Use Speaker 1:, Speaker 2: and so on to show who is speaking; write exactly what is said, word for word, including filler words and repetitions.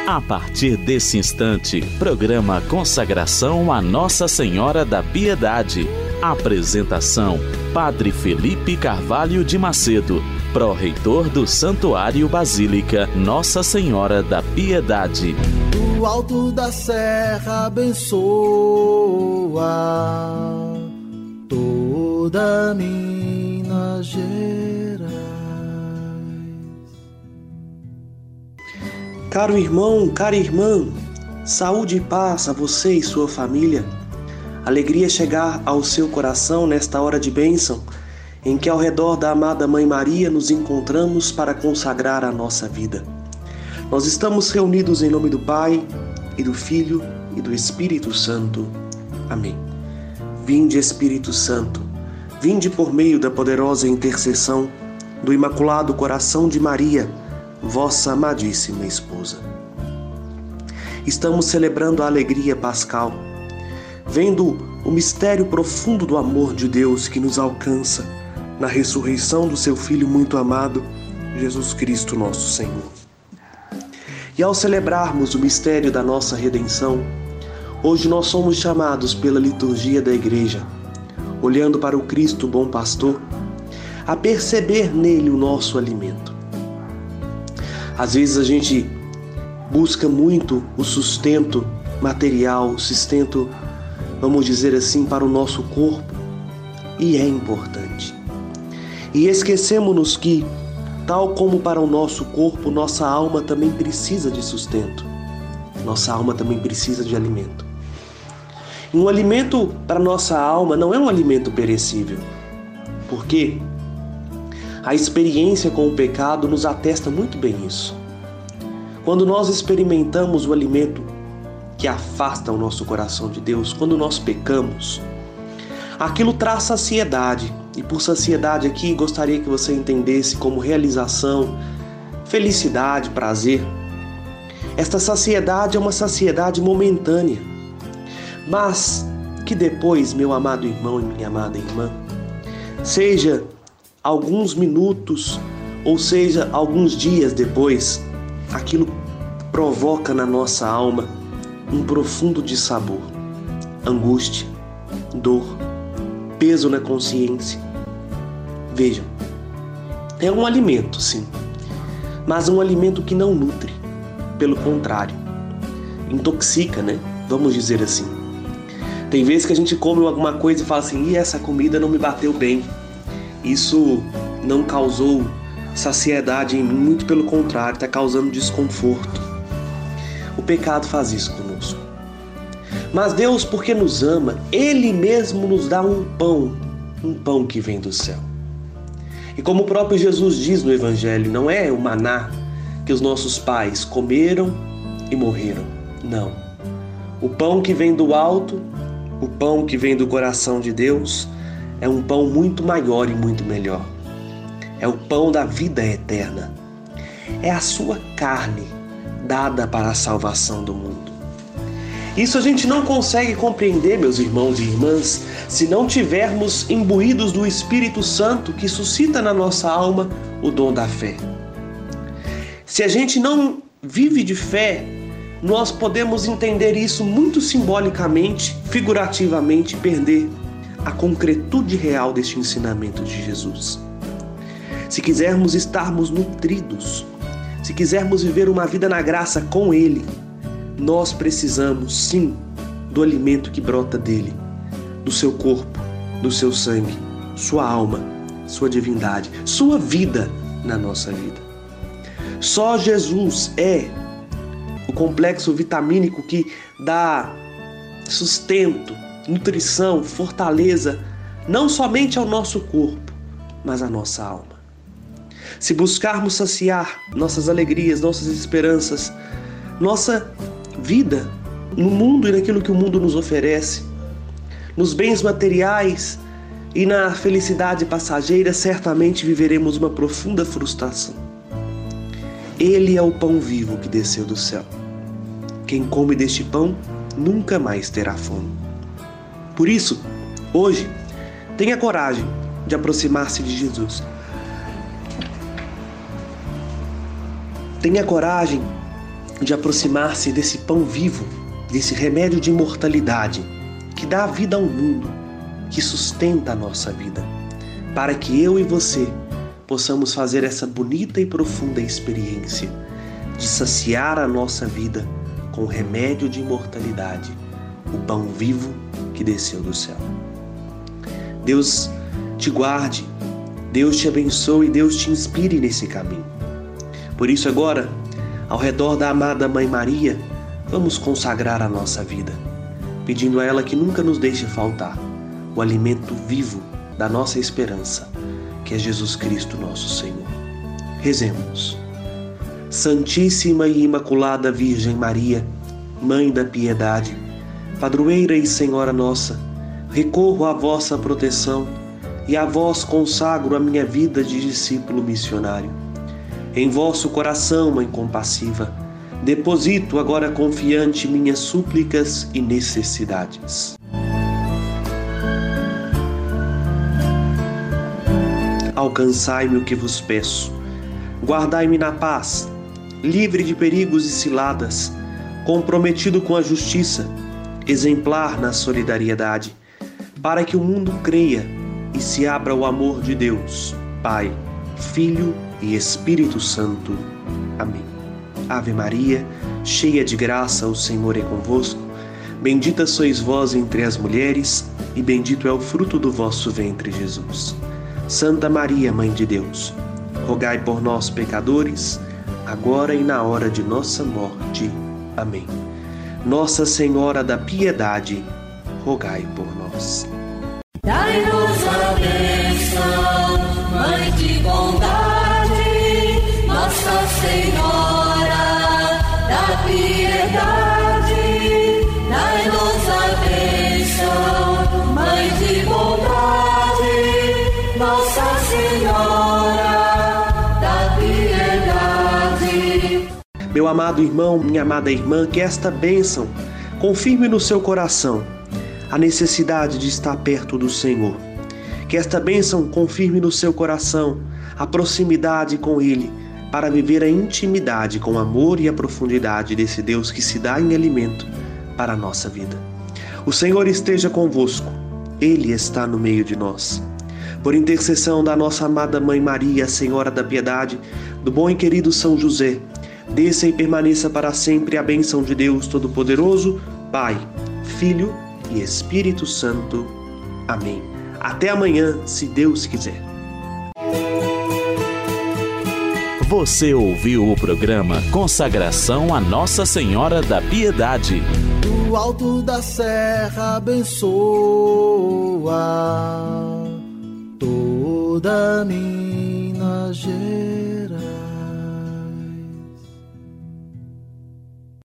Speaker 1: A partir desse instante, programa Consagração a Nossa Senhora da Piedade. Apresentação: Padre Felipe Carvalho de Macedo, pró-reitor do Santuário Basílica Nossa Senhora da Piedade.
Speaker 2: Do alto da serra abençoa toda Minas Gerais.
Speaker 3: Caro irmão, cara irmã, saúde e paz a você e sua família. Alegria chegar ao seu coração nesta hora de bênção, em que ao redor da amada Mãe Maria nos encontramos para consagrar a nossa vida. Nós estamos reunidos em nome do Pai, e do Filho, e do Espírito Santo. Amém. Vinde, Espírito Santo, vinde por meio da poderosa intercessão do Imaculado Coração de Maria, vossa amadíssima esposa. Estamos celebrando a alegria pascal, vendo o mistério profundo do amor de Deus que nos alcança na ressurreição do seu Filho muito amado, Jesus Cristo nosso Senhor. E ao celebrarmos o mistério da nossa redenção, hoje nós somos chamados pela liturgia da Igreja, olhando para o Cristo bom pastor, a perceber nele o nosso alimento. Às vezes a gente busca muito o sustento material, o sustento, vamos dizer assim, para o nosso corpo, e é importante. E esquecemos-nos que, tal como para o nosso corpo, nossa alma também precisa de sustento. Nossa alma também precisa de alimento. E um alimento para nossa alma não é um alimento perecível, porque a experiência com o pecado nos atesta muito bem isso. Quando nós experimentamos o alimento que afasta o nosso coração de Deus, quando nós pecamos, aquilo traz saciedade. E por saciedade aqui, gostaria que você entendesse como realização, felicidade, prazer. Esta saciedade é uma saciedade momentânea, mas que depois, meu amado irmão e minha amada irmã, seja alguns minutos, ou seja, alguns dias depois, aquilo provoca na nossa alma um profundo dissabor, angústia, dor, peso na consciência. Vejam, é um alimento, sim, mas um alimento que não nutre, pelo contrário, intoxica, né? Vamos dizer assim. Tem vezes que a gente come alguma coisa e fala assim, e essa comida não me bateu bem. Isso não causou saciedade em mim, muito pelo contrário, está causando desconforto. O pecado faz isso conosco. Mas Deus, porque nos ama, Ele mesmo nos dá um pão, um pão que vem do céu. E como o próprio Jesus diz no Evangelho, não é o maná que os nossos pais comeram e morreram. Não. O pão que vem do alto, o pão que vem do coração de Deus, é um pão muito maior e muito melhor. É o pão da vida eterna. É a sua carne dada para a salvação do mundo. Isso a gente não consegue compreender, meus irmãos e irmãs, se não tivermos imbuídos do Espírito Santo que suscita na nossa alma o dom da fé. Se a gente não vive de fé, nós podemos entender isso muito simbolicamente, figurativamente, perder a concretude real deste ensinamento de Jesus. Se quisermos estarmos nutridos, se quisermos viver uma vida na graça com Ele, nós precisamos, sim, do alimento que brota dele, do seu corpo, do seu sangue, sua alma, sua divindade, sua vida na nossa vida. Só Jesus é o complexo vitamínico que dá sustento, nutrição, fortaleza, não somente ao nosso corpo, mas à nossa alma. Se buscarmos saciar nossas alegrias, nossas esperanças, nossa vida no mundo e naquilo que o mundo nos oferece, nos bens materiais e na felicidade passageira, certamente viveremos uma profunda frustração. Ele é o pão vivo que desceu do céu. Quem come deste pão nunca mais terá fome. Por isso, hoje, tenha coragem de aproximar-se de Jesus. Tenha coragem de aproximar-se desse pão vivo, desse remédio de imortalidade, que dá vida ao mundo, que sustenta a nossa vida, para que eu e você possamos fazer essa bonita e profunda experiência de saciar a nossa vida com o remédio de imortalidade, o pão vivo que desceu do céu. Deus te guarde, Deus te abençoe e Deus te inspire nesse caminho. Por isso agora, ao redor da amada Mãe Maria, vamos consagrar a nossa vida, pedindo a ela que nunca nos deixe faltar o alimento vivo da nossa esperança, que é Jesus Cristo nosso Senhor. Rezemos. Santíssima e Imaculada Virgem Maria, Mãe da Piedade, Padroeira e Senhora nossa, recorro à vossa proteção e a vós consagro a minha vida de discípulo missionário. Em vosso coração, Mãe compassiva, deposito agora confiante minhas súplicas e necessidades. Alcançai-me o que vos peço, guardai-me na paz, livre de perigos e ciladas, comprometido com a justiça, exemplar na solidariedade, para que o mundo creia e se abra ao amor de Deus, Pai, Filho e Espírito Santo. Amém. Ave Maria, cheia de graça, o Senhor é convosco. Bendita sois vós entre as mulheres, e bendito é o fruto do vosso ventre, Jesus. Santa Maria, Mãe de Deus, rogai por nós, pecadores, agora e na hora de nossa morte. Amém. Nossa Senhora da Piedade, rogai por nós.
Speaker 4: Dai-nos a bênção, Mãe de bondade, Nossa Senhora da Piedade. Dai-nos a bênção, Mãe de bondade, Nossa Senhora da Piedade.
Speaker 3: Meu amado irmão, minha amada irmã, que esta bênção confirme no seu coração a necessidade de estar perto do Senhor. Que esta bênção confirme no seu coração a proximidade com Ele, para viver a intimidade com o amor e a profundidade desse Deus que se dá em alimento para a nossa vida. O Senhor esteja convosco, Ele está no meio de nós. Por intercessão da nossa amada Mãe Maria, Senhora da Piedade, do bom e querido São José, desça e permaneça para sempre a bênção de Deus Todo-Poderoso, Pai, Filho e Espírito Santo. Amém. Até amanhã, se Deus quiser.
Speaker 1: Você ouviu o programa Consagração a Nossa Senhora da Piedade.
Speaker 2: Do alto da serra abençoa toda Minas Gerais.